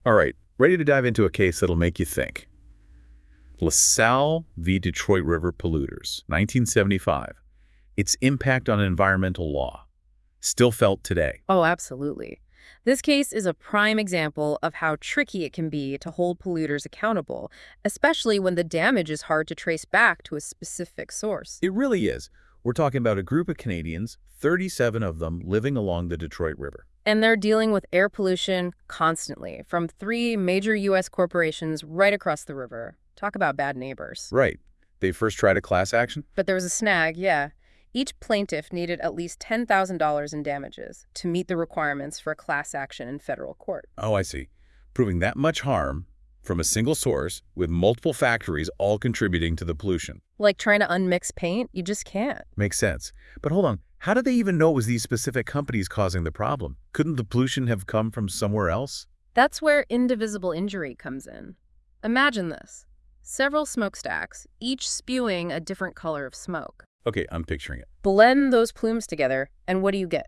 All right, ready to dive into a case that'll make you think. LaSalle v. Detroit River Polluters, 1975. Its impact on environmental law, still felt today. Oh, absolutely. This case is a prime example of how tricky it can be to hold polluters accountable, especially when the damage is hard to trace back to a specific source. It really is. We're talking about a group of Canadians, 37 of them living along the Detroit River. And they're dealing with air pollution constantly from three major U.S. corporations right across the river. Talk about bad neighbors. Right. They first tried a class action? But there was a snag, yeah. Each plaintiff needed at least $10,000 in damages to meet the requirements for a class action in federal court. Oh, I see. Proving that much harm from a single source with multiple factories all contributing to the pollution. Like trying to unmix paint, you just can't. Makes sense. But hold on. How did they even know it was these specific companies causing the problem? Couldn't the pollution have come from somewhere else? That's where indivisible injury comes in. Imagine this. Several smokestacks, each spewing a different color of smoke. Okay, I'm picturing it. Blend those plumes together, and what do you get?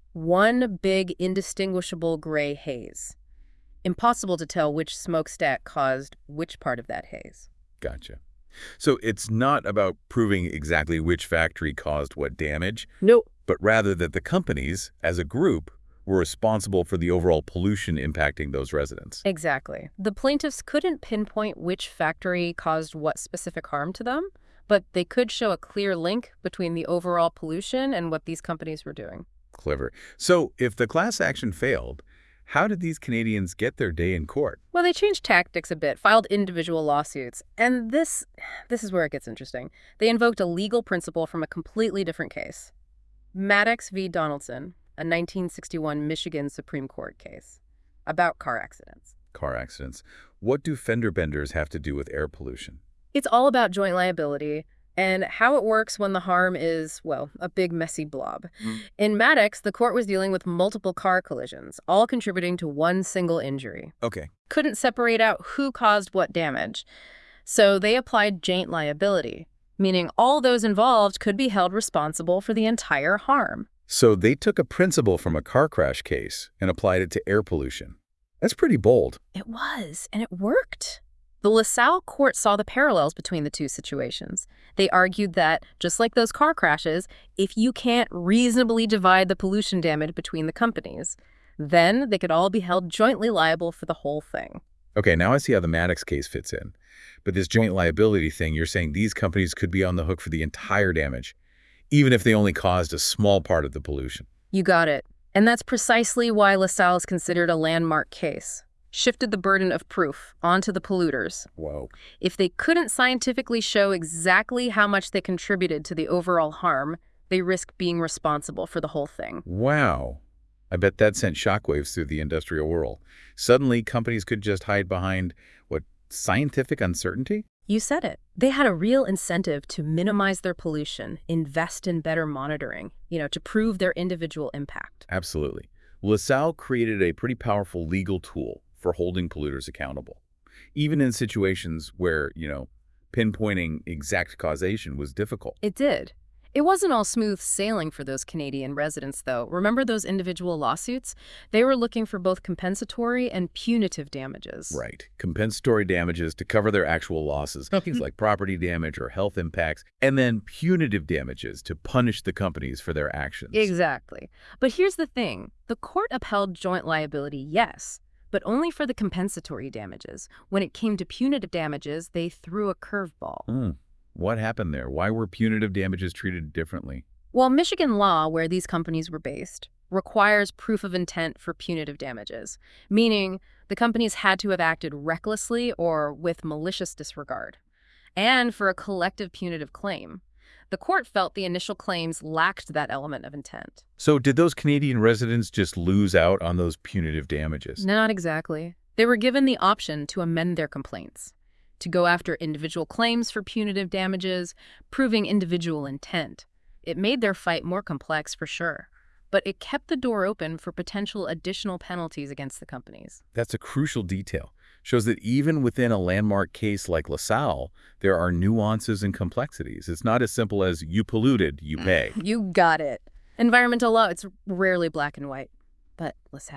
One big, indistinguishable gray haze. Impossible to tell which smokestack caused which part of that haze. Gotcha. So it's not about proving exactly which factory caused what damage, Nope. but rather that the companies, as a group, were responsible for the overall pollution impacting those residents. Exactly. The plaintiffs couldn't pinpoint which factory caused what specific harm to them, but they could show a clear link between the overall pollution and what these companies were doing. Clever. So if the class action failed, how did these Canadians get their day in court? Well, they changed tactics a bit, filed individual lawsuits, and this is where it gets interesting. They invoked a legal principle from a completely different case. Maddox v. Donaldson, a 1961 Michigan Supreme Court case about car accidents. Car accidents. What do fender benders have to do with air pollution? It's all about joint liability and how it works when the harm is, well, a big messy blob. In Maddox, the court was dealing with multiple car collisions, all contributing to one single injury. Okay. Couldn't separate out who caused what damage. So they applied joint liability, meaning all those involved could be held responsible for the entire harm. So they took a principle from a car crash case and applied it to air pollution. That's pretty bold. It was, and it worked. The LaSalle court saw the parallels between the two situations. They argued that, just like those car crashes, if you can't reasonably divide the pollution damage between the companies, then they could all be held jointly liable for the whole thing. Okay, now I see how the Maddox case fits in. But this joint liability thing, you're saying these companies could be on the hook for the entire damage, even if they only caused a small part of the pollution. You got it. And that's precisely why LaSalle is considered a landmark case. Shifted the burden of proof onto the polluters. Whoa. If they couldn't scientifically show exactly how much they contributed to the overall harm, they risked being responsible for the whole thing. Wow. I bet that sent shockwaves through the industrial world. Suddenly, companies could just hide behind, what, scientific uncertainty? You said it. They had a real incentive to minimize their pollution, invest in better monitoring, to prove their individual impact. Absolutely. LaSalle created a pretty powerful legal tool for holding polluters accountable, even in situations where, pinpointing exact causation was difficult. It did. It wasn't all smooth sailing for those Canadian residents, though. Remember those individual lawsuits? They were looking for both compensatory and punitive damages. Right. Compensatory damages to cover their actual losses, things like property damage or health impacts, and then punitive damages to punish the companies for their actions. Exactly. But here's the thing. The court upheld joint liability, yes, but only for the compensatory damages. When it came to punitive damages, they threw a curveball. What happened there? Why were punitive damages treated differently? Well, Michigan law, where these companies were based, requires proof of intent for punitive damages, meaning the companies had to have acted recklessly or with malicious disregard. And for a collective punitive claim, the court felt the initial claims lacked that element of intent. So did those Canadian residents just lose out on those punitive damages? Not exactly. They were given the option to amend their complaints, to go after individual claims for punitive damages, proving individual intent. It made their fight more complex for sure, but it kept the door open for potential additional penalties against the companies. That's a crucial detail. Shows that even within a landmark case like LaSalle, there are nuances and complexities. It's not as simple as you polluted, you pay. You got it. Environmental law, it's rarely black and white. But LaSalle,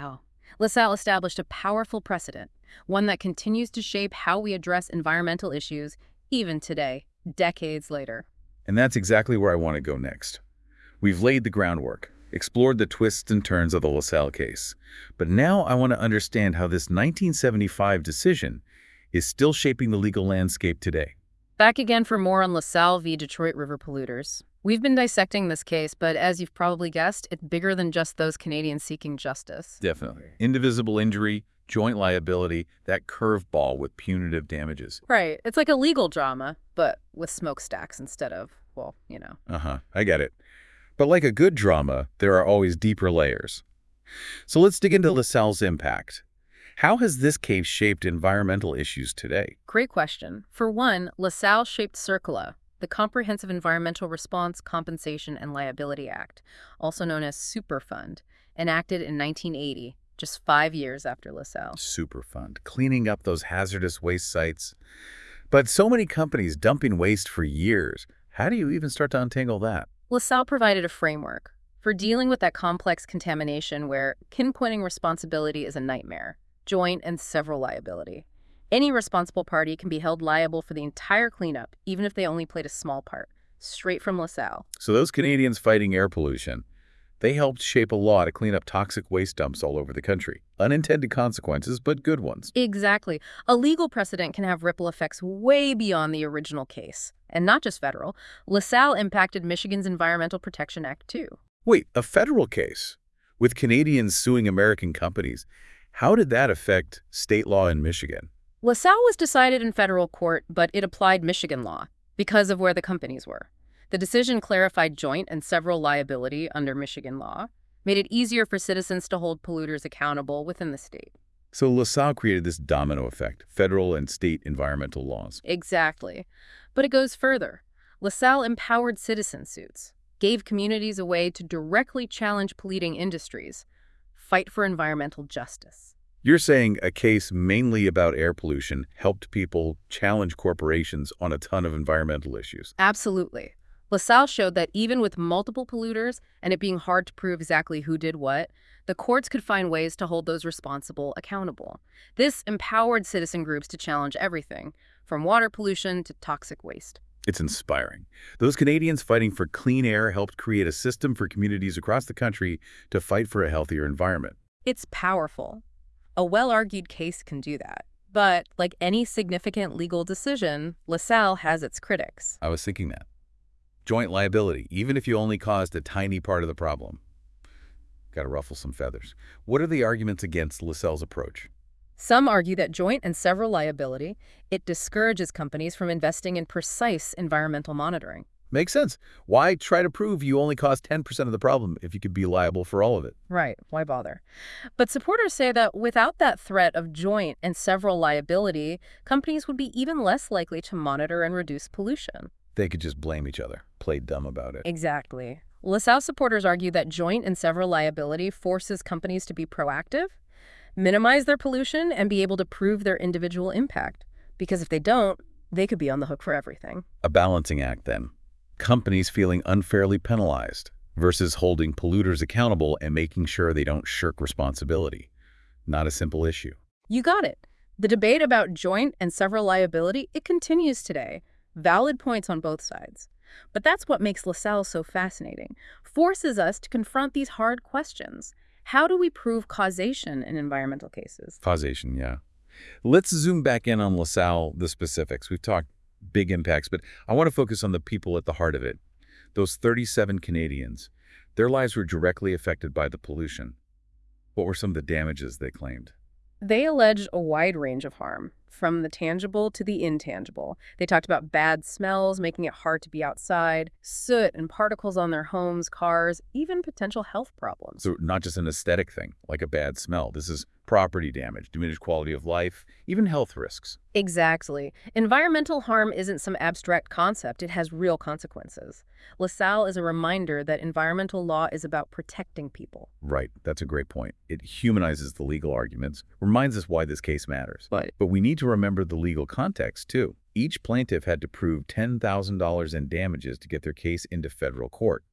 LaSalle established a powerful precedent, one that continues to shape how we address environmental issues even today, decades later. And that's exactly where I want to go next. We've laid the groundwork, explored the twists and turns of the LaSalle case. But now I want to understand how this 1975 decision is still shaping the legal landscape today. Back again for more on LaSalle v. Detroit River Polluters. We've been dissecting this case, but as you've probably guessed, it's bigger than just those Canadians seeking justice. Definitely. Indivisible injury, joint liability, that curveball with punitive damages. Right. It's like a legal drama, but with smokestacks instead of, well, I get it. But like a good drama, there are always deeper layers. So let's dig into LaSalle's impact. How has this case shaped environmental issues today? Great question. For one, LaSalle shaped CERCLA, the Comprehensive Environmental Response, Compensation, and Liability Act, also known as Superfund, enacted in 1980, just 5 years after LaSalle. Superfund, cleaning up those hazardous waste sites. But so many companies dumping waste for years. How do you even start to untangle that? LaSalle provided a framework for dealing with that complex contamination where pinpointing responsibility is a nightmare, joint and several liability. Any responsible party can be held liable for the entire cleanup, even if they only played a small part, straight from LaSalle. So those Canadians fighting air pollution, they helped shape a law to clean up toxic waste dumps all over the country. Unintended consequences, but good ones. Exactly. A legal precedent can have ripple effects way beyond the original case. And not just federal. LaSalle impacted Michigan's Environmental Protection Act, too. Wait, a federal case? With Canadians suing American companies? How did that affect state law in Michigan? LaSalle was decided in federal court, but it applied Michigan law because of where the companies were. The decision clarified joint and several liability under Michigan law, made it easier for citizens to hold polluters accountable within the state. So LaSalle created this domino effect, federal and state environmental laws. Exactly. But it goes further. LaSalle empowered citizen suits, gave communities a way to directly challenge polluting industries, fight for environmental justice. You're saying a case mainly about air pollution helped people challenge corporations on a ton of environmental issues. Absolutely. LaSalle showed that even with multiple polluters and it being hard to prove exactly who did what, the courts could find ways to hold those responsible accountable. This empowered citizen groups to challenge everything, from water pollution to toxic waste. It's inspiring. Those Canadians fighting for clean air helped create a system for communities across the country to fight for a healthier environment. It's powerful. A well-argued case can do that. But like any significant legal decision, LaSalle has its critics. I was thinking that. Joint liability, even if you only caused a tiny part of the problem. Got to ruffle some feathers. What are the arguments against LaSalle's approach? Some argue that joint and several liability, it discourages companies from investing in precise environmental monitoring. Makes sense. Why try to prove you only caused 10% of the problem if you could be liable for all of it? Right, why bother? But supporters say that without that threat of joint and several liability, companies would be even less likely to monitor and reduce pollution. They could just blame each other, play dumb about it. Exactly. LaSalle supporters argue that joint and several liability forces companies to be proactive, minimize their pollution, and be able to prove their individual impact. Because if they don't, they could be on the hook for everything. A balancing act, then. Companies feeling unfairly penalized versus holding polluters accountable and making sure they don't shirk responsibility. Not a simple issue. You got it. The debate about joint and several liability, it continues today. Valid points on both sides. But that's what makes LaSalle so fascinating. Forces us to confront these hard questions. How do we prove causation in environmental cases? Causation, yeah. Let's zoom back in on LaSalle, the specifics. We've talked big impacts, but I want to focus on the people at the heart of it. Those 37 Canadians, their lives were directly affected by the pollution. What were some of the damages they claimed? They alleged a wide range of harm, from the tangible to the intangible. They talked about bad smells, making it hard to be outside, soot and particles on their homes, cars, even potential health problems. So not just an aesthetic thing, like a bad smell. This is property damage, diminished quality of life, even health risks. Exactly. Environmental harm isn't some abstract concept. It has real consequences. LaSalle is a reminder that environmental law is about protecting people. Right. That's a great point. It humanizes the legal arguments, reminds us why this case matters. But we need to remember the legal context, too. Each plaintiff had to prove $10,000 in damages to get their case into federal court.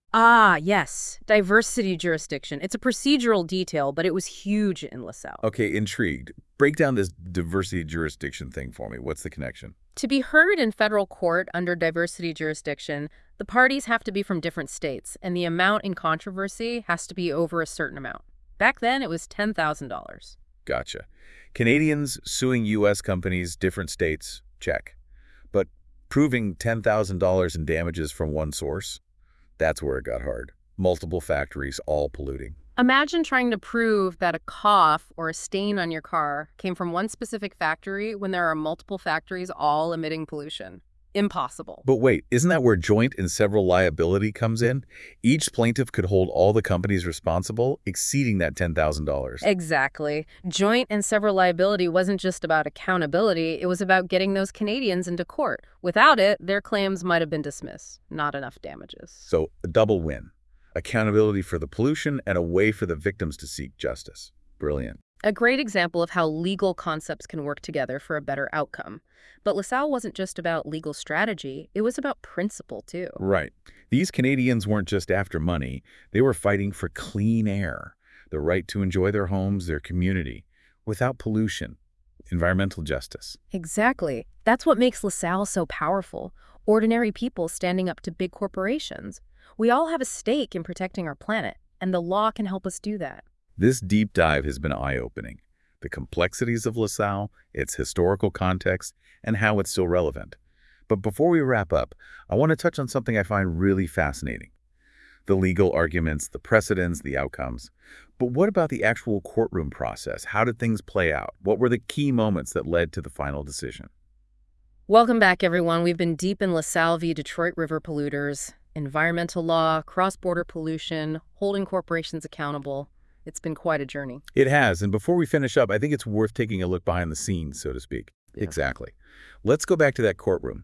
Ah, yes. Diversity jurisdiction. It's a procedural detail, but it was huge in LaSalle. Okay, intrigued. Break down this diversity jurisdiction thing for me. What's the connection? To be heard in federal court under diversity jurisdiction, the parties have to be from different states, and the amount in controversy has to be over a certain amount. Back then, it was $10,000. Gotcha. Canadians suing U.S. companies, different states, check. But proving $10,000 in damages from one source? That's where it got hard. Multiple factories, all polluting. Imagine trying to prove that a cough or a stain on your car came from one specific factory when there are multiple factories all emitting pollution. Impossible. But wait, isn't that where joint and several liability comes in? Each plaintiff could hold all the companies responsible, exceeding that $10,000. Exactly. Joint and several liability wasn't just about accountability, it was about getting those Canadians into court. Without it, their claims might have been dismissed. Not enough damages. So a double win. Accountability for the pollution and a way for the victims to seek justice. Brilliant. A great example of how legal concepts can work together for a better outcome. But LaSalle wasn't just about legal strategy, it was about principle, too. Right. These Canadians weren't just after money. They were fighting for clean air, the right to enjoy their homes, their community, without pollution, environmental justice. Exactly. That's what makes LaSalle so powerful. Ordinary people standing up to big corporations. We all have a stake in protecting our planet, and the law can help us do that. This deep dive has been eye-opening. The complexities of LaSalle, its historical context, and how it's still relevant. But before we wrap up, I want to touch on something I find really fascinating. The legal arguments, the precedents, the outcomes. But what about the actual courtroom process? How did things play out? What were the key moments that led to the final decision? Welcome back, everyone. We've been deep in LaSalle v. Detroit River polluters, environmental law, cross-border pollution, holding corporations accountable. It's been quite a journey. It has, and before we finish up, I think it's worth taking a look behind the scenes, so to speak. Yeah. Exactly. Let's go back to that courtroom.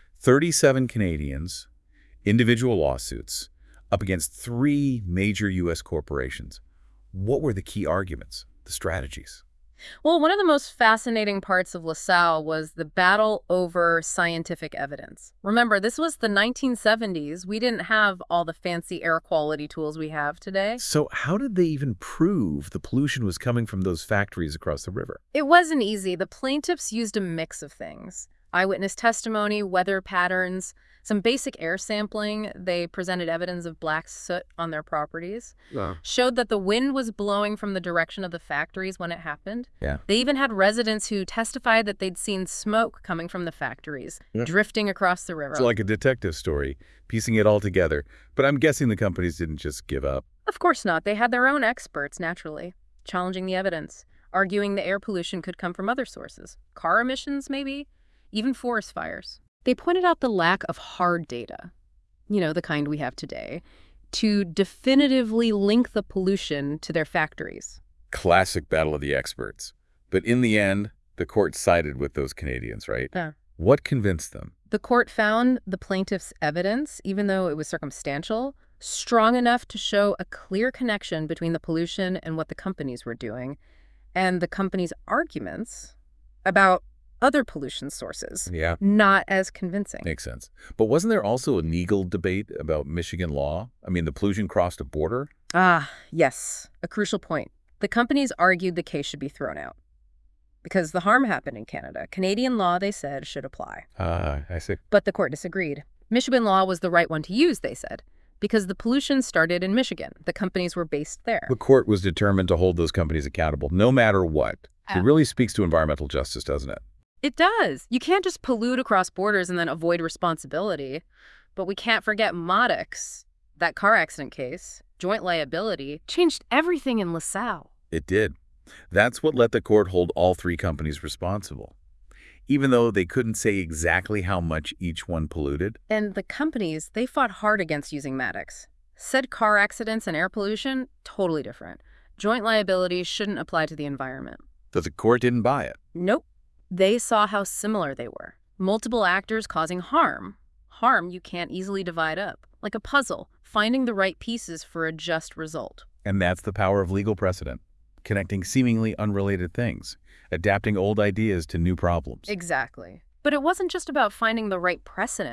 37 Canadians, individual lawsuits, up against 3 major U.S. corporations. What were the key arguments, the strategies? Well, one of the most fascinating parts of LaSalle was the battle over scientific evidence. Remember, this was the 1970s. We didn't have all the fancy air quality tools we have today. So how did they even prove the pollution was coming from those factories across the river? It wasn't easy. The plaintiffs used a mix of things. Eyewitness testimony, weather patterns, some basic air sampling. They presented evidence of black soot on their properties. Showed that the wind was blowing from the direction of the factories when it happened. Yeah. They even had residents who testified that they'd seen smoke coming from the factories, drifting across the river. It's like a detective story, piecing it all together. But I'm guessing the companies didn't just give up. Of course not. They had their own experts, naturally, challenging the evidence, arguing the air pollution could come from other sources. Car emissions, maybe? Even forest fires. They pointed out the lack of hard data, the kind we have today, to definitively link the pollution to their factories. Classic battle of the experts. But in the end, the court sided with those Canadians, right? Yeah. What convinced them? The court found the plaintiff's evidence, even though it was circumstantial, strong enough to show a clear connection between the pollution and what the companies were doing, and the companies' arguments about other pollution sources. Yeah. Not as convincing. Makes sense. But wasn't there also a legal debate about Michigan law? I mean, the pollution crossed a border? Ah, yes. A crucial point. The companies argued the case should be thrown out because the harm happened in Canada. Canadian law, they said, should apply. I see. But the court disagreed. Michigan law was the right one to use, they said, because the pollution started in Michigan. The companies were based there. The court was determined to hold those companies accountable, no matter what. It really speaks to environmental justice, doesn't it? It does. You can't just pollute across borders and then avoid responsibility. But we can't forget Maddox. That car accident case, joint liability, changed everything in LaSalle. It did. That's what let the court hold all 3 companies responsible, even though they couldn't say exactly how much each one polluted. And the companies, they fought hard against using Maddox. Said car accidents and air pollution, totally different. Joint liability shouldn't apply to the environment. But the court didn't buy it. Nope. They saw how similar they were. Multiple actors causing harm. Harm you can't easily divide up. Like a puzzle, finding the right pieces for a just result. And that's the power of legal precedent. Connecting seemingly unrelated things. Adapting old ideas to new problems. Exactly. But it wasn't just about finding the right precedent.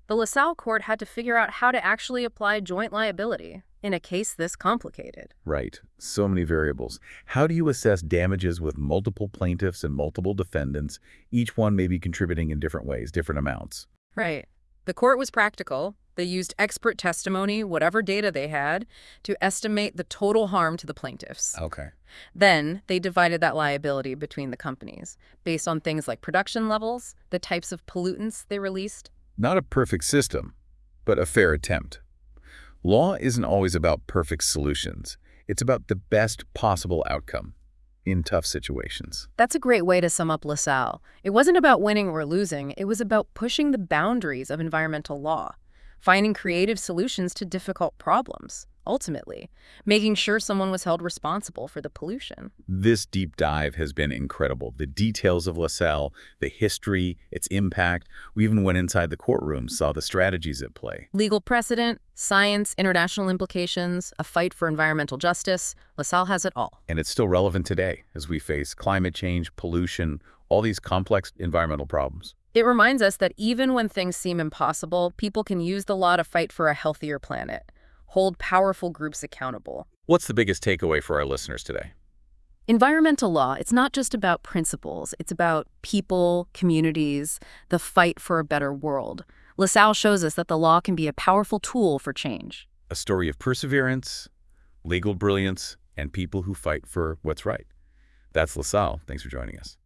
The LaSalle court had to figure out how to actually apply joint liability in a case this complicated. Right. So many variables. How do you assess damages with multiple plaintiffs and multiple defendants, each one maybe contributing in different ways, different amounts? Right. The court was practical. They used expert testimony, whatever data they had, to estimate the total harm to the plaintiffs. Okay. Then they divided that liability between the companies based on things like production levels, the types of pollutants they released. Not a perfect system, but a fair attempt. Law isn't always about perfect solutions. It's about the best possible outcome in tough situations. That's a great way to sum up LaSalle. It wasn't about winning or losing. It was about pushing the boundaries of environmental law, finding creative solutions to difficult problems, ultimately, making sure someone was held responsible for the pollution. This deep dive has been incredible. The details of LaSalle, the history, its impact. We even went inside the courtroom, saw the strategies at play. Legal precedent, science, international implications, a fight for environmental justice. LaSalle has it all. And it's still relevant today as we face climate change, pollution, all these complex environmental problems. It reminds us that even when things seem impossible, people can use the law to fight for a healthier planet, hold powerful groups accountable. What's the biggest takeaway for our listeners today? Environmental law, it's not just about principles. It's about people, communities, the fight for a better world. LaSalle shows us that the law can be a powerful tool for change. A story of perseverance, legal brilliance, and people who fight for what's right. That's LaSalle. Thanks for joining us.